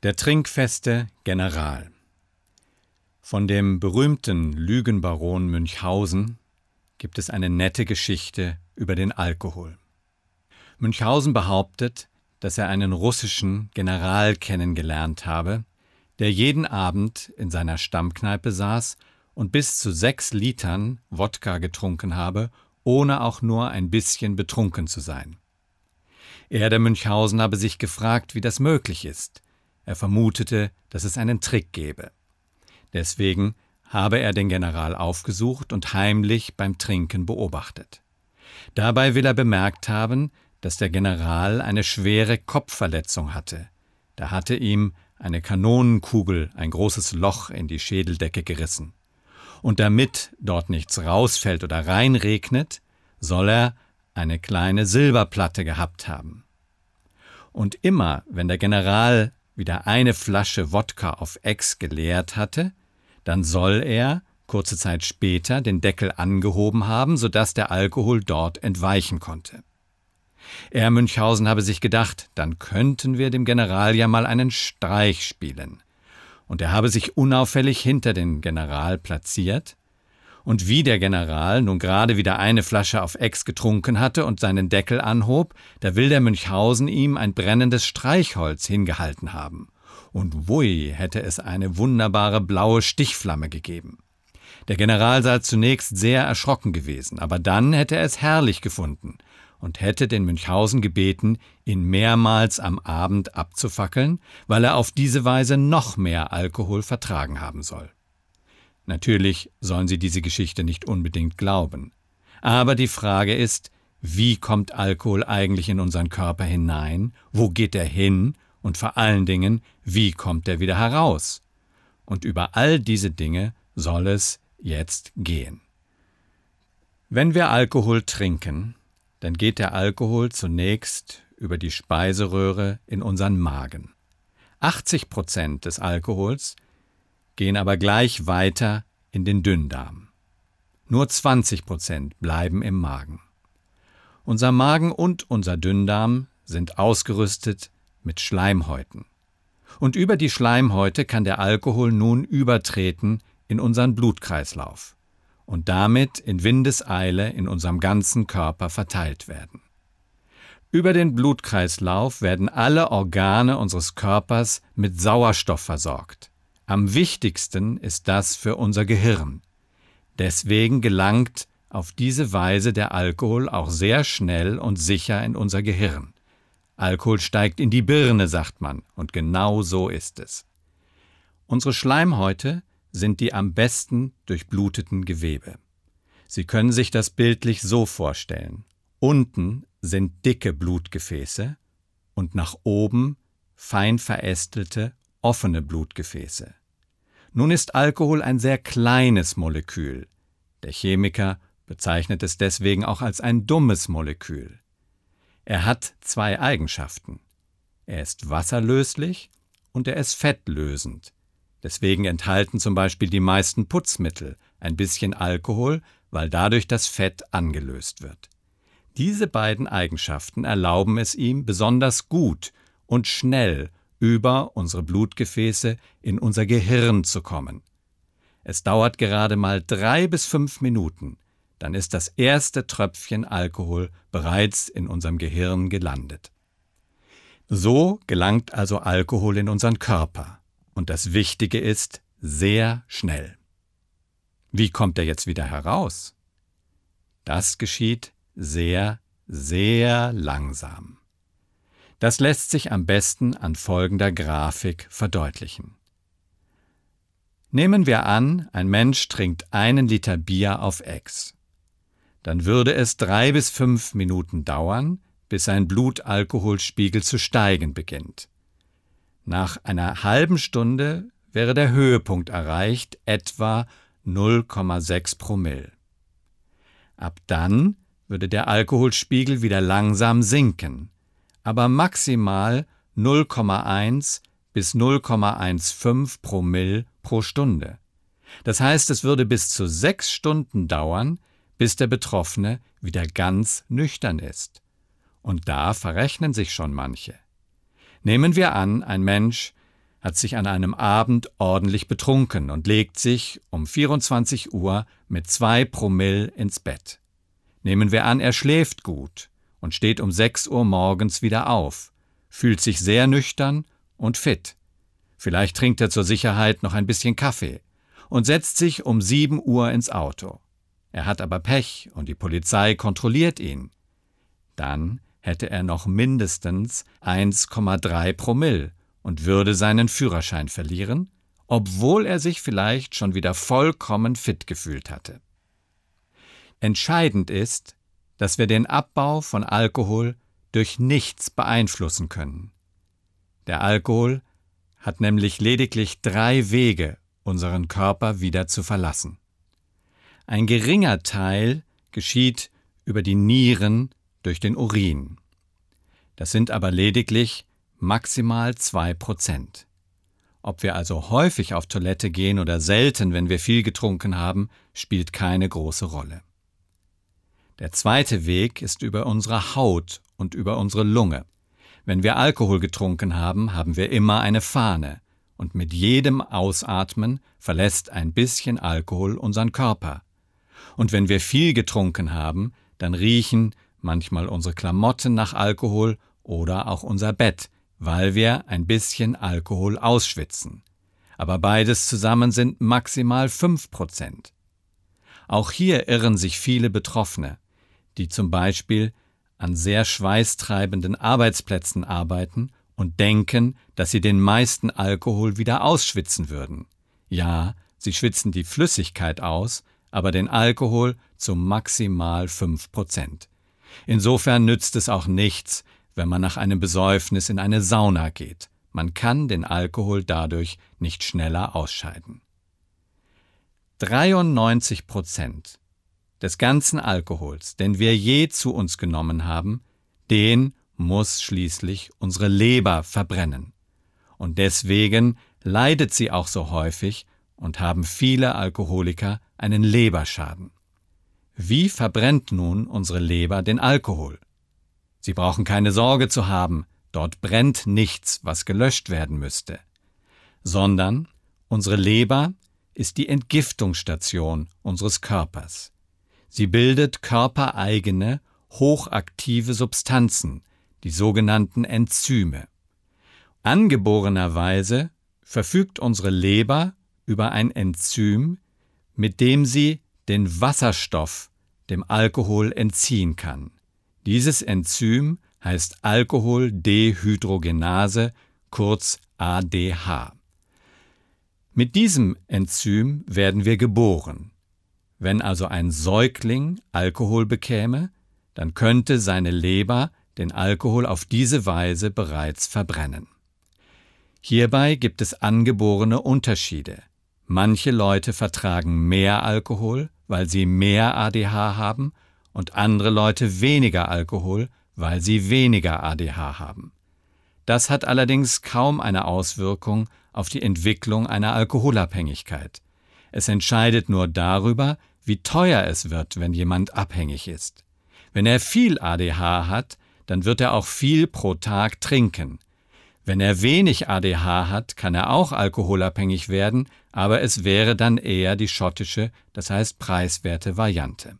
Der trinkfeste General. Von dem berühmten Lügenbaron Münchhausen gibt es eine nette Geschichte über den Alkohol. Münchhausen behauptet, dass er einen russischen General kennengelernt habe, der jeden Abend in seiner Stammkneipe saß und bis zu 6 Litern Wodka getrunken habe, ohne auch nur ein bisschen betrunken zu sein. Er, der Münchhausen, habe sich gefragt, wie das möglich ist. Er vermutete, dass es einen Trick gebe. Deswegen habe er den General aufgesucht und heimlich beim Trinken beobachtet. Dabei will er bemerkt haben, dass der General eine schwere Kopfverletzung hatte. Da hatte ihm eine Kanonenkugel ein großes Loch in die Schädeldecke gerissen. Und damit dort nichts rausfällt oder reinregnet, soll er eine kleine Silberplatte gehabt haben. Und immer, wenn der General wieder eine Flasche Wodka auf Ex geleert hatte, dann soll er kurze Zeit später den Deckel angehoben haben, sodass der Alkohol dort entweichen konnte. Er, Münchhausen, habe sich gedacht, dann könnten wir dem General ja mal einen Streich spielen. Und er habe sich unauffällig hinter den General platziert, und wie der General nun gerade wieder eine Flasche auf Ex getrunken hatte und seinen Deckel anhob, da will der Münchhausen ihm ein brennendes Streichholz hingehalten haben. Und wui, hätte es eine wunderbare blaue Stichflamme gegeben. Der General sei zunächst sehr erschrocken gewesen, aber dann hätte er es herrlich gefunden und hätte den Münchhausen gebeten, ihn mehrmals am Abend abzufackeln, weil er auf diese Weise noch mehr Alkohol vertragen haben soll. Natürlich sollen Sie diese Geschichte nicht unbedingt glauben. Aber die Frage ist, wie kommt Alkohol eigentlich in unseren Körper hinein? Wo geht er hin? Und vor allen Dingen, wie kommt er wieder heraus? Und über all diese Dinge soll es jetzt gehen. Wenn wir Alkohol trinken, dann geht der Alkohol zunächst über die Speiseröhre in unseren Magen. 80% des Alkohols gehen aber gleich weiter in den Dünndarm. Nur 20% bleiben im Magen. Unser Magen und unser Dünndarm sind ausgerüstet mit Schleimhäuten. Und über die Schleimhäute kann der Alkohol nun übertreten in unseren Blutkreislauf und damit in Windeseile in unserem ganzen Körper verteilt werden. Über den Blutkreislauf werden alle Organe unseres Körpers mit Sauerstoff versorgt. Am wichtigsten ist das für unser Gehirn. Deswegen gelangt auf diese Weise der Alkohol auch sehr schnell und sicher in unser Gehirn. Alkohol steigt in die Birne, sagt man, und genau so ist es. Unsere Schleimhäute sind die am besten durchbluteten Gewebe. Sie können sich das bildlich so vorstellen. Unten sind dicke Blutgefäße und nach oben fein verästelte, offene Blutgefäße. Nun ist Alkohol ein sehr kleines Molekül. Der Chemiker bezeichnet es deswegen auch als ein dummes Molekül. Er hat 2 Eigenschaften. Er ist wasserlöslich und er ist fettlösend. Deswegen enthalten zum Beispiel die meisten Putzmittel ein bisschen Alkohol, weil dadurch das Fett angelöst wird. Diese beiden Eigenschaften erlauben es ihm besonders gut und schnell über unsere Blutgefäße in unser Gehirn zu kommen. Es dauert gerade mal 3 bis 5 Minuten, dann ist das erste Tröpfchen Alkohol bereits in unserem Gehirn gelandet. So gelangt also Alkohol in unseren Körper. Und das Wichtige ist, sehr schnell. Wie kommt er jetzt wieder heraus? Das geschieht sehr, sehr langsam. Das lässt sich am besten an folgender Grafik verdeutlichen. Nehmen wir an, ein Mensch trinkt 1 Liter Bier auf Ex. Dann würde es 3 bis 5 Minuten dauern, bis sein Blutalkoholspiegel zu steigen beginnt. Nach einer halben Stunde wäre der Höhepunkt erreicht, etwa 0,6 Promille. Ab dann würde der Alkoholspiegel wieder langsam sinken, aber maximal 0,1 bis 0,15 Promille pro Stunde. Das heißt, es würde bis zu 6 Stunden dauern, bis der Betroffene wieder ganz nüchtern ist. Und da verrechnen sich schon manche. Nehmen wir an, ein Mensch hat sich an einem Abend ordentlich betrunken und legt sich um 24 Uhr mit 2 Promille ins Bett. Nehmen wir an, er schläft gut und steht um 6 Uhr morgens wieder auf, fühlt sich sehr nüchtern und fit. Vielleicht trinkt er zur Sicherheit noch ein bisschen Kaffee und setzt sich um 7 Uhr ins Auto. Er hat aber Pech und die Polizei kontrolliert ihn. Dann hätte er noch mindestens 1,3 Promille und würde seinen Führerschein verlieren, obwohl er sich vielleicht schon wieder vollkommen fit gefühlt hatte. Entscheidend ist, dass wir den Abbau von Alkohol durch nichts beeinflussen können. Der Alkohol hat nämlich lediglich 3 Wege, unseren Körper wieder zu verlassen. Ein geringer Teil geschieht über die Nieren durch den Urin. Das sind aber lediglich maximal 2%. Ob wir also häufig auf Toilette gehen oder selten, wenn wir viel getrunken haben, spielt keine große Rolle. Der zweite Weg ist über unsere Haut und über unsere Lunge. Wenn wir Alkohol getrunken haben, haben wir immer eine Fahne und mit jedem Ausatmen verlässt ein bisschen Alkohol unseren Körper. Und wenn wir viel getrunken haben, dann riechen manchmal unsere Klamotten nach Alkohol oder auch unser Bett, weil wir ein bisschen Alkohol ausschwitzen. Aber beides zusammen sind maximal 5%. Auch hier irren sich viele Betroffene, die zum Beispiel an sehr schweißtreibenden Arbeitsplätzen arbeiten und denken, dass sie den meisten Alkohol wieder ausschwitzen würden. Ja, sie schwitzen die Flüssigkeit aus, aber den Alkohol zu maximal 5%. Insofern nützt es auch nichts, wenn man nach einem Besäufnis in eine Sauna geht. Man kann den Alkohol dadurch nicht schneller ausscheiden. 93% des ganzen Alkohols, den wir je zu uns genommen haben, den muss schließlich unsere Leber verbrennen. Und deswegen leidet sie auch so häufig und haben viele Alkoholiker einen Leberschaden. Wie verbrennt nun unsere Leber den Alkohol? Sie brauchen keine Sorge zu haben, dort brennt nichts, was gelöscht werden müsste, sondern unsere Leber ist die Entgiftungsstation unseres Körpers. Sie bildet körpereigene, hochaktive Substanzen, die sogenannten Enzyme. Angeborenerweise verfügt unsere Leber über ein Enzym, mit dem sie den Wasserstoff dem Alkohol entziehen kann. Dieses Enzym heißt Alkoholdehydrogenase, kurz ADH. Mit diesem Enzym werden wir geboren. Wenn also ein Säugling Alkohol bekäme, dann könnte seine Leber den Alkohol auf diese Weise bereits verbrennen. Hierbei gibt es angeborene Unterschiede. Manche Leute vertragen mehr Alkohol, weil sie mehr ADH haben, und andere Leute weniger Alkohol, weil sie weniger ADH haben. Das hat allerdings kaum eine Auswirkung auf die Entwicklung einer Alkoholabhängigkeit. Es entscheidet nur darüber, wie teuer es wird, wenn jemand abhängig ist. Wenn er viel ADH hat, dann wird er auch viel pro Tag trinken. Wenn er wenig ADH hat, kann er auch alkoholabhängig werden, aber es wäre dann eher die schottische, das heißt preiswerte Variante.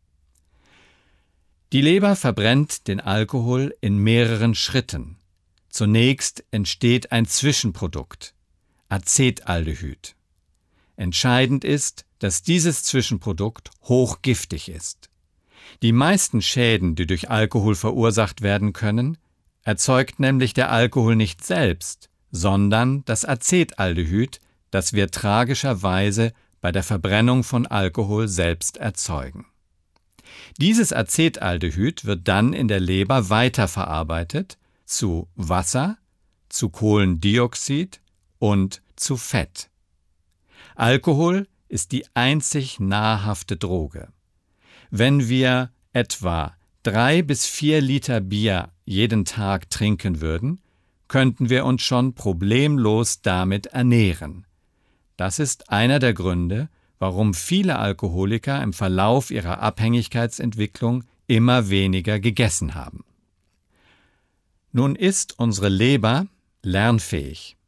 Die Leber verbrennt den Alkohol in mehreren Schritten. Zunächst entsteht ein Zwischenprodukt, Acetaldehyd. Entscheidend ist, dass dieses Zwischenprodukt hochgiftig ist. Die meisten Schäden, die durch Alkohol verursacht werden können, erzeugt nämlich der Alkohol nicht selbst, sondern das Acetaldehyd, das wir tragischerweise bei der Verbrennung von Alkohol selbst erzeugen. Dieses Acetaldehyd wird dann in der Leber weiterverarbeitet zu Wasser, zu Kohlendioxid und zu Fett. Alkohol ist die einzig nahrhafte Droge. Wenn wir etwa 3 bis 4 Liter Bier jeden Tag trinken würden, könnten wir uns schon problemlos damit ernähren. Das ist einer der Gründe, warum viele Alkoholiker im Verlauf ihrer Abhängigkeitsentwicklung immer weniger gegessen haben. Nun ist unsere Leber lernfähig.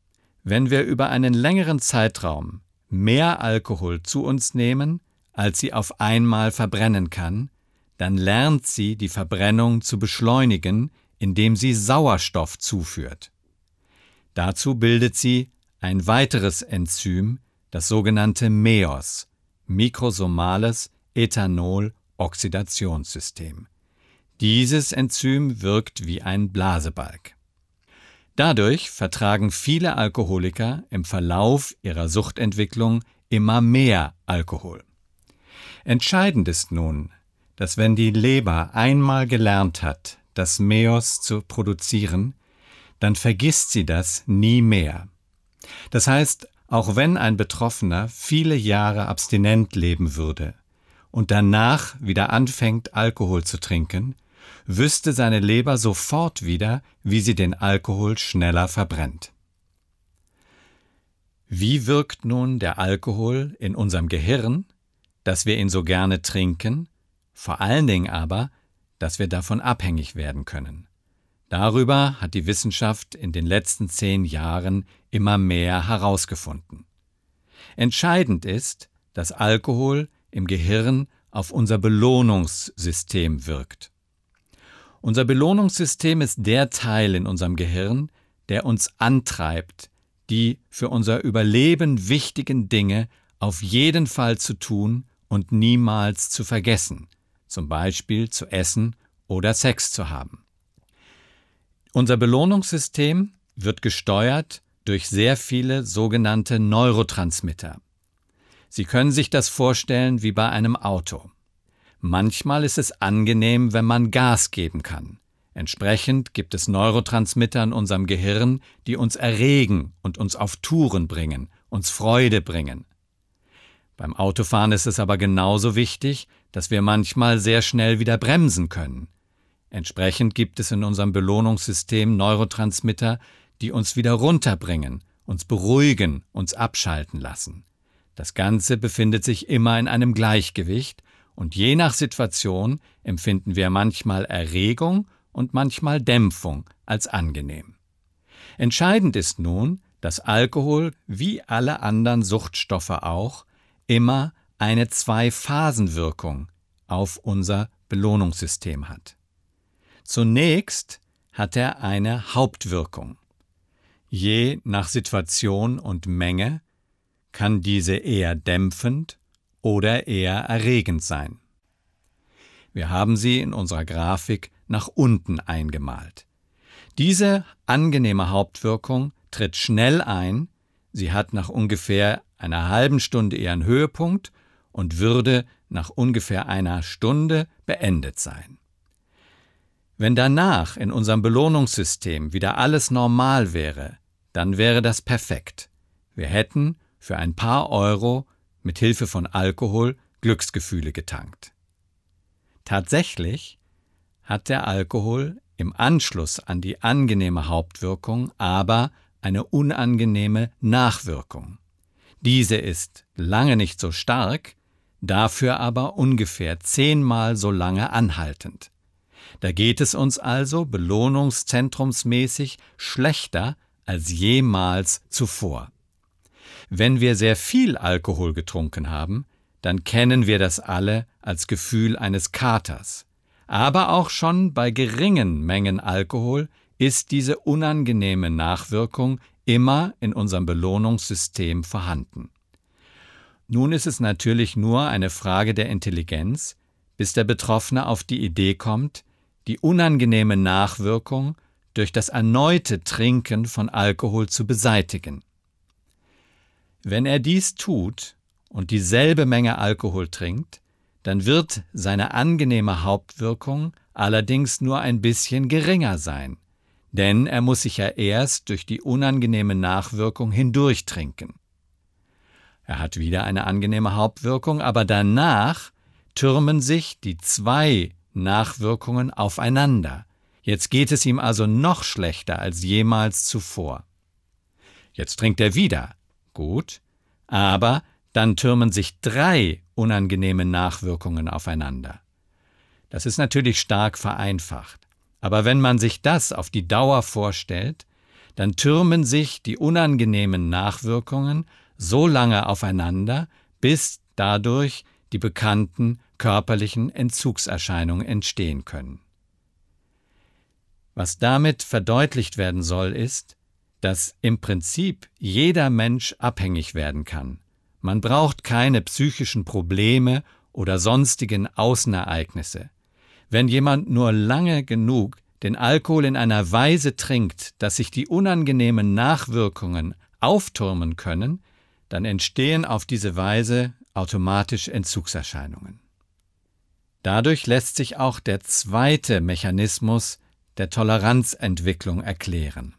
Wenn wir über einen längeren Zeitraum mehr Alkohol zu uns nehmen, als sie auf einmal verbrennen kann, dann lernt sie, die Verbrennung zu beschleunigen, indem sie Sauerstoff zuführt. Dazu bildet sie ein weiteres Enzym, das sogenannte MEOS, mikrosomales Ethanol-Oxidationssystem. Dieses Enzym wirkt wie ein Blasebalg. Dadurch vertragen viele Alkoholiker im Verlauf ihrer Suchtentwicklung immer mehr Alkohol. Entscheidend ist nun, dass wenn die Leber einmal gelernt hat, das MEOS zu produzieren, dann vergisst sie das nie mehr. Das heißt, auch wenn ein Betroffener viele Jahre abstinent leben würde und danach wieder anfängt, Alkohol zu trinken, wüsste seine Leber sofort wieder, wie sie den Alkohol schneller verbrennt. Wie wirkt nun der Alkohol in unserem Gehirn, dass wir ihn so gerne trinken, vor allen Dingen aber, dass wir davon abhängig werden können? Darüber hat die Wissenschaft in den letzten 10 Jahren immer mehr herausgefunden. Entscheidend ist, dass Alkohol im Gehirn auf unser Belohnungssystem wirkt. Unser Belohnungssystem ist der Teil in unserem Gehirn, der uns antreibt, die für unser Überleben wichtigen Dinge auf jeden Fall zu tun und niemals zu vergessen, zum Beispiel zu essen oder Sex zu haben. Unser Belohnungssystem wird gesteuert durch sehr viele sogenannte Neurotransmitter. Sie können sich das vorstellen wie bei einem Auto. Manchmal ist es angenehm, wenn man Gas geben kann. Entsprechend gibt es Neurotransmitter in unserem Gehirn, die uns erregen und uns auf Touren bringen, uns Freude bringen. Beim Autofahren ist es aber genauso wichtig, dass wir manchmal sehr schnell wieder bremsen können. Entsprechend gibt es in unserem Belohnungssystem Neurotransmitter, die uns wieder runterbringen, uns beruhigen, uns abschalten lassen. Das Ganze befindet sich immer in einem Gleichgewicht und je nach Situation empfinden wir manchmal Erregung und manchmal Dämpfung als angenehm. Entscheidend ist nun, dass Alkohol, wie alle anderen Suchtstoffe auch, immer eine Zwei-Phasen-Wirkung auf unser Belohnungssystem hat. Zunächst hat er eine Hauptwirkung. Je nach Situation und Menge kann diese eher dämpfend oder eher erregend sein. Wir haben sie in unserer Grafik nach unten eingemalt. Diese angenehme Hauptwirkung tritt schnell ein, sie hat nach ungefähr einer halben Stunde ihren Höhepunkt und würde nach ungefähr einer Stunde beendet sein. Wenn danach in unserem Belohnungssystem wieder alles normal wäre, dann wäre das perfekt. Wir hätten für ein paar Euro mit Hilfe von Alkohol Glücksgefühle getankt. Tatsächlich hat der Alkohol im Anschluss an die angenehme Hauptwirkung aber eine unangenehme Nachwirkung. Diese ist lange nicht so stark, dafür aber ungefähr 10-mal so lange anhaltend. Da geht es uns also belohnungszentrumsmäßig schlechter als jemals zuvor. Wenn wir sehr viel Alkohol getrunken haben, dann kennen wir das alle als Gefühl eines Katers. Aber auch schon bei geringen Mengen Alkohol ist diese unangenehme Nachwirkung immer in unserem Belohnungssystem vorhanden. Nun ist es natürlich nur eine Frage der Intelligenz, bis der Betroffene auf die Idee kommt, die unangenehme Nachwirkung durch das erneute Trinken von Alkohol zu beseitigen. Wenn er dies tut und dieselbe Menge Alkohol trinkt, dann wird seine angenehme Hauptwirkung allerdings nur ein bisschen geringer sein, denn er muss sich ja erst durch die unangenehme Nachwirkung hindurch trinken. Er hat wieder eine angenehme Hauptwirkung, aber danach türmen sich die 2 Nachwirkungen aufeinander. Jetzt geht es ihm also noch schlechter als jemals zuvor. Jetzt trinkt er wieder. Gut, aber dann türmen sich 3 unangenehme Nachwirkungen aufeinander. Das ist natürlich stark vereinfacht. Aber wenn man sich das auf die Dauer vorstellt, dann türmen sich die unangenehmen Nachwirkungen so lange aufeinander, bis dadurch die bekannten körperlichen Entzugserscheinungen entstehen können. Was damit verdeutlicht werden soll, ist, dass im Prinzip jeder Mensch abhängig werden kann. Man braucht keine psychischen Probleme oder sonstigen Außenereignisse. Wenn jemand nur lange genug den Alkohol in einer Weise trinkt, dass sich die unangenehmen Nachwirkungen auftürmen können, dann entstehen auf diese Weise automatisch Entzugserscheinungen. Dadurch lässt sich auch der zweite Mechanismus der Toleranzentwicklung erklären.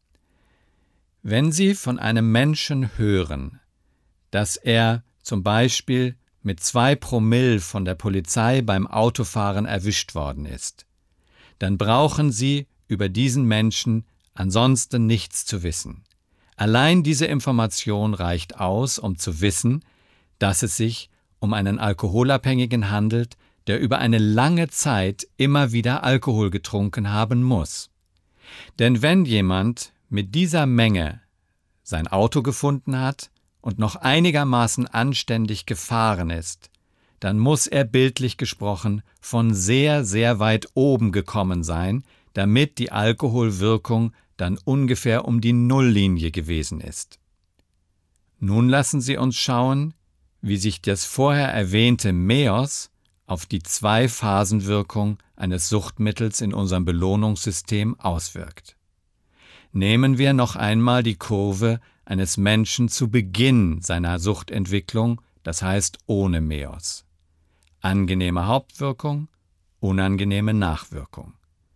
Wenn Sie von einem Menschen hören, dass er zum Beispiel mit 2 Promille von der Polizei beim Autofahren erwischt worden ist, dann brauchen Sie über diesen Menschen ansonsten nichts zu wissen. Allein diese Information reicht aus, um zu wissen, dass es sich um einen Alkoholabhängigen handelt, der über eine lange Zeit immer wieder Alkohol getrunken haben muss. Denn wenn jemand mit dieser Menge sein Auto gefunden hat und noch einigermaßen anständig gefahren ist, dann muss er bildlich gesprochen von sehr, sehr weit oben gekommen sein, damit die Alkoholwirkung dann ungefähr um die Nulllinie gewesen ist. Nun lassen Sie uns schauen, wie sich das vorher erwähnte MEOS auf die 2-Phasenwirkung eines Suchtmittels in unserem Belohnungssystem auswirkt. Nehmen wir noch einmal die Kurve eines Menschen zu Beginn seiner Suchtentwicklung, das heißt ohne MEOS. Angenehme Hauptwirkung, unangenehme Nachwirkung.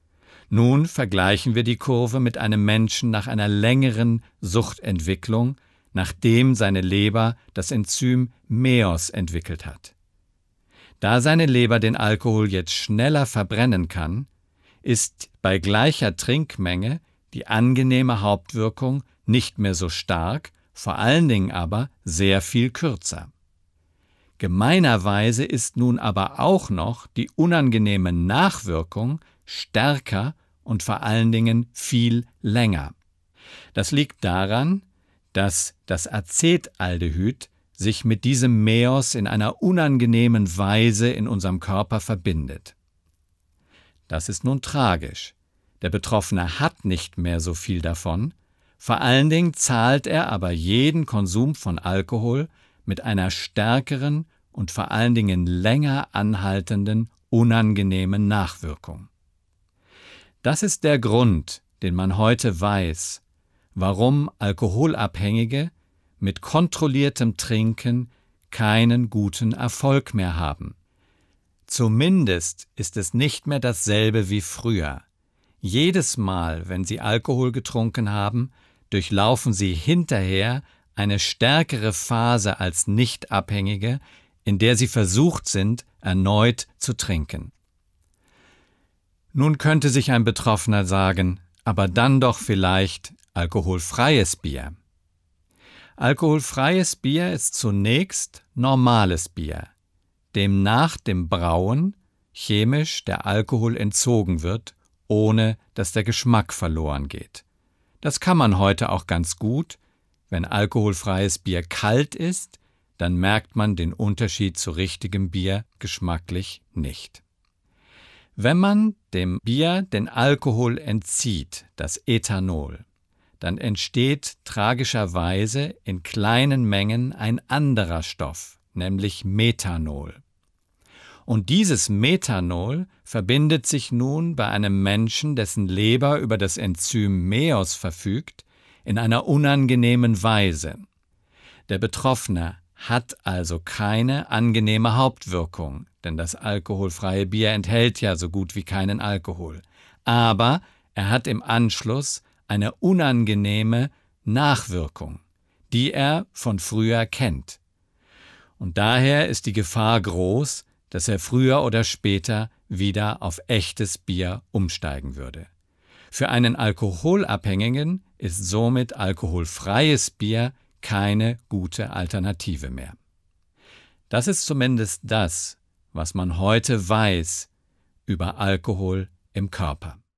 Nun vergleichen wir die Kurve mit einem Menschen nach einer längeren Suchtentwicklung, nachdem seine Leber das Enzym MEOS entwickelt hat. Da seine Leber den Alkohol jetzt schneller verbrennen kann, ist bei gleicher Trinkmenge die angenehme Hauptwirkung nicht mehr so stark, vor allen Dingen aber sehr viel kürzer. Gemeinerweise ist nun aber auch noch die unangenehme Nachwirkung stärker und vor allen Dingen viel länger. Das liegt daran, dass das Acetaldehyd sich mit diesem MEOS in einer unangenehmen Weise in unserem Körper verbindet. Das ist nun tragisch. Der Betroffene hat nicht mehr so viel davon, vor allen Dingen zahlt er aber jeden Konsum von Alkohol mit einer stärkeren und vor allen Dingen länger anhaltenden, unangenehmen Nachwirkung. Das ist der Grund, den man heute weiß, warum Alkoholabhängige mit kontrolliertem Trinken keinen guten Erfolg mehr haben. Zumindest ist es nicht mehr dasselbe wie früher. Jedes Mal, wenn sie Alkohol getrunken haben, durchlaufen sie hinterher eine stärkere Phase als Nichtabhängige, in der sie versucht sind, erneut zu trinken. Nun könnte sich ein Betroffener sagen, aber dann doch vielleicht alkoholfreies Bier. Alkoholfreies Bier ist zunächst normales Bier, dem nach dem Brauen chemisch der Alkohol entzogen wird, ohne dass der Geschmack verloren geht. Das kann man heute auch ganz gut. Wenn alkoholfreies Bier kalt ist, dann merkt man den Unterschied zu richtigem Bier geschmacklich nicht. Wenn man dem Bier den Alkohol entzieht, das Ethanol, dann entsteht tragischerweise in kleinen Mengen ein anderer Stoff, nämlich Methanol. Und dieses Methanol verbindet sich nun bei einem Menschen, dessen Leber über das Enzym MEOS verfügt, in einer unangenehmen Weise. Der Betroffene hat also keine angenehme Hauptwirkung, denn das alkoholfreie Bier enthält ja so gut wie keinen Alkohol. Aber er hat im Anschluss eine unangenehme Nachwirkung, die er von früher kennt. Und daher ist die Gefahr groß, dass er früher oder später wieder auf echtes Bier umsteigen würde. Für einen Alkoholabhängigen ist somit alkoholfreies Bier keine gute Alternative mehr. Das ist zumindest das, was man heute weiß über Alkohol im Körper.